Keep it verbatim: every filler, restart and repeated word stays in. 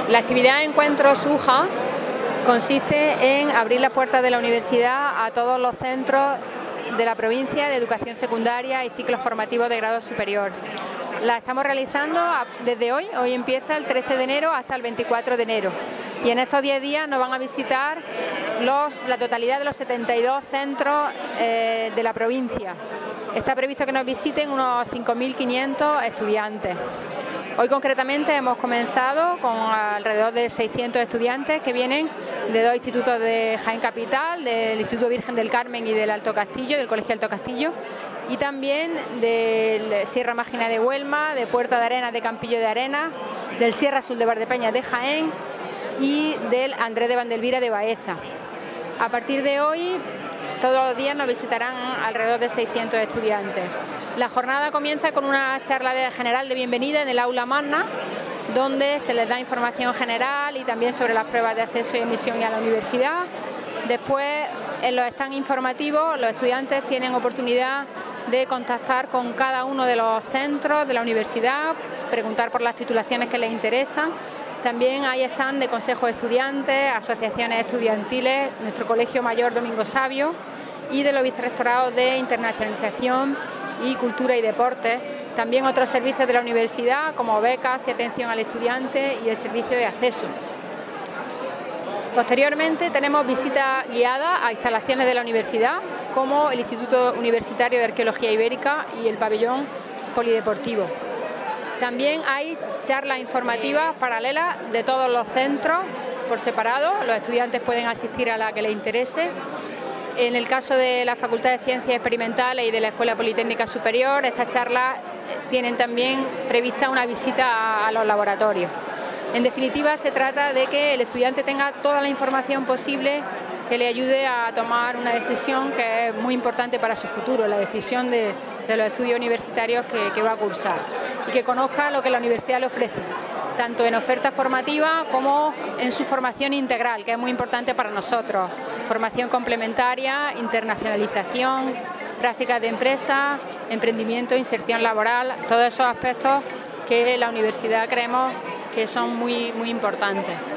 La actividad Encuentros U J A consiste en abrir las puertas de la universidad a todos los centros de la provincia de educación secundaria y ciclos formativos de grado superior. La estamos realizando desde hoy, hoy empieza el trece de enero hasta el veinticuatro de enero, y en estos diez días nos van a visitar los, la totalidad de los setenta y dos centros eh, de la provincia. Está previsto que nos visiten unos cinco mil quinientos estudiantes. Hoy concretamente hemos comenzado con alrededor de seiscientos estudiantes que vienen de dos institutos de Jaén Capital, del Instituto Virgen del Carmen y del Alto Castillo, del Colegio Alto Castillo, y también del Sierra Mágina de Huelma, de Puerta de Arenas de Campillo de Arenas, del Sierra Azul de Valdepeñas de Jaén y del Andrés de Vandelvira de Baeza. A partir de hoy, todos los días nos visitarán alrededor de seiscientos estudiantes. La jornada comienza con una charla de general de bienvenida en el aula magna, donde se les da información general y también sobre las pruebas de acceso y admisión a la universidad. Después, en los stands informativos, los estudiantes tienen oportunidad de contactar con cada uno de los centros de la universidad, preguntar por las titulaciones que les interesan. También hay stand de consejos de estudiantes, asociaciones estudiantiles, nuestro Colegio Mayor Domingo Sabio y de los vicerrectorados de internacionalización y cultura y deportes. También otros servicios de la universidad como becas y atención al estudiante y el servicio de acceso. Posteriormente tenemos visitas guiadas a instalaciones de la universidad como el Instituto Universitario de Arqueología Ibérica y el pabellón polideportivo. También hay charlas informativas paralelas de todos los centros por separado. Los estudiantes pueden asistir a la que les interese. En el caso de la Facultad de Ciencias Experimentales y de la Escuela Politécnica Superior, estas charlas tienen también prevista una visita a los laboratorios. En definitiva, se trata de que el estudiante tenga toda la información posible que le ayude a tomar una decisión que es muy importante para su futuro, la decisión de, de los estudios universitarios que, que va a cursar, y que conozca lo que la universidad le ofrece, tanto en oferta formativa como en su formación integral, que es muy importante para nosotros. Formación complementaria, internacionalización, prácticas de empresa, emprendimiento, inserción laboral, todos esos aspectos que la universidad creemos que son muy, muy importantes.